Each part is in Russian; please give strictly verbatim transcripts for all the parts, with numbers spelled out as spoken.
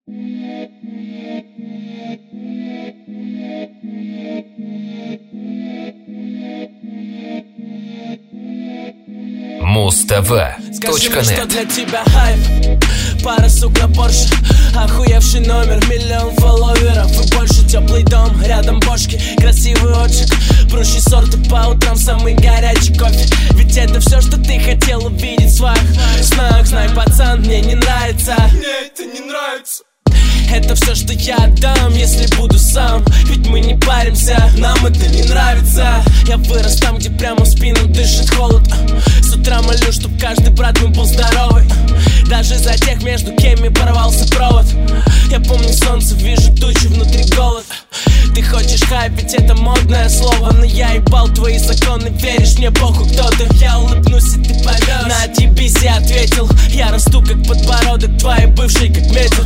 Муз-ТВ точка нет. Скажи мне, что для тебя хайп? Пара сук на Порше, охуевший номер, миллион фолловеров и больше. Теплый дом, рядом бошки, красивый отжиг, прущий сорт и по утрам самый горячий кофе. Ведь это все, что ты хотел увидеть в своих снах. Знай, пацан, мне не нравится. Мне это не нравится. Это все, что я отдам, если буду сам. Ведь мы не паримся, нам это не нравится. Я вырос там, где прямо в спину дышит холод. С утра молю, чтоб каждый брат мой был здоровый. Даже за тех, между кем порвался провод. Я помню солнце, вижу тучи, внутри голод. Ты хочешь хайп, ведь это модное слово. Но я ебал твои законы, веришь мне, похуй кто ты. Я улыбнусь, и ты поймешь. На отъебись, я ответил. Я расту как подбородок твоей бывшей, как метр.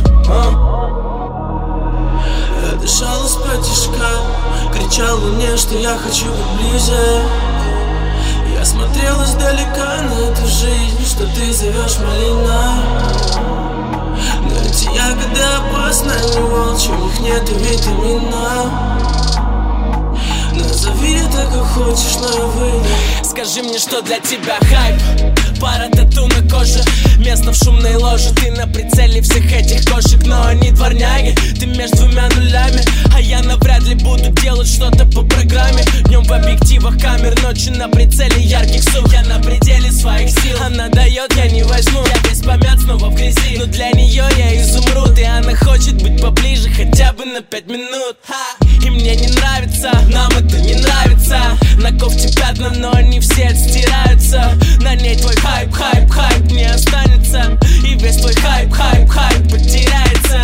Я дышал из-под тишка, кричал мне, что я хочу быть ближе. Я смотрел издалека на эту жизнь, что ты зовешь малиной. Но эти ягоды опасны, не волчьи, у них нету витамина. Назови это как хочешь, но я выйду. Скажи мне, что для тебя хайп? Пара тату на коже, место в шумной ложе. Ты на прицеле всех этих кошек, но они дворняги. Ты между двумя нулями, а я навряд ли буду делать что-то по программе. Днем в объективах камер, ночью на прицеле ярких сук. Я на пределе своих сил, она дает, я не возьму. Я весь помят, снова в грязи, но для нее я изумруд. И она хочет быть поближе, хотя бы на пять минут. Ха! И мне не нравится, нам это не нравится. На кофте пятна, но они все отстираются. На ней твой хайп, хайп, хайп не останется. И весь твой хайп, хайп, хайп потеряется.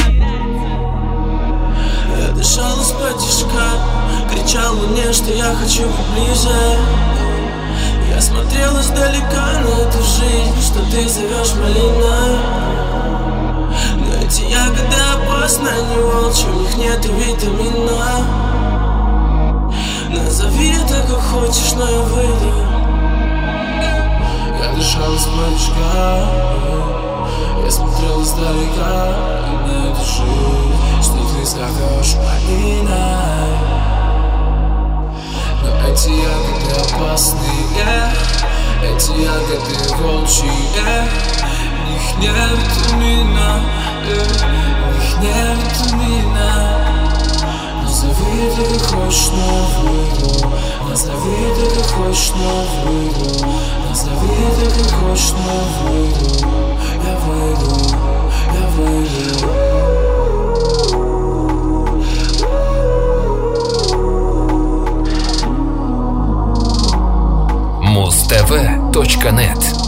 Я дышал из-под тишка, кричал мне, что я хочу быть ближе. Я смотрел издалека на эту жизнь, что ты зовешь малиной. Но эти ягоды опасны, они волчьи, у них нету витамина. Назови это как хочешь, но я выйду. Я дышал из-под тишка, я смотрел издалека на эту жизнь, что ты зовешь малиной. Но эти ягоды опасные, эти ягоды волчьи, в них нет витамина, в них нет витамина. Назови ты как хочешь, но выйду. Назови ты как хочешь, но выйду. Назови ты как хочешь, но выйду. Я выйду, я выйду. Муз-ТВ точка нет.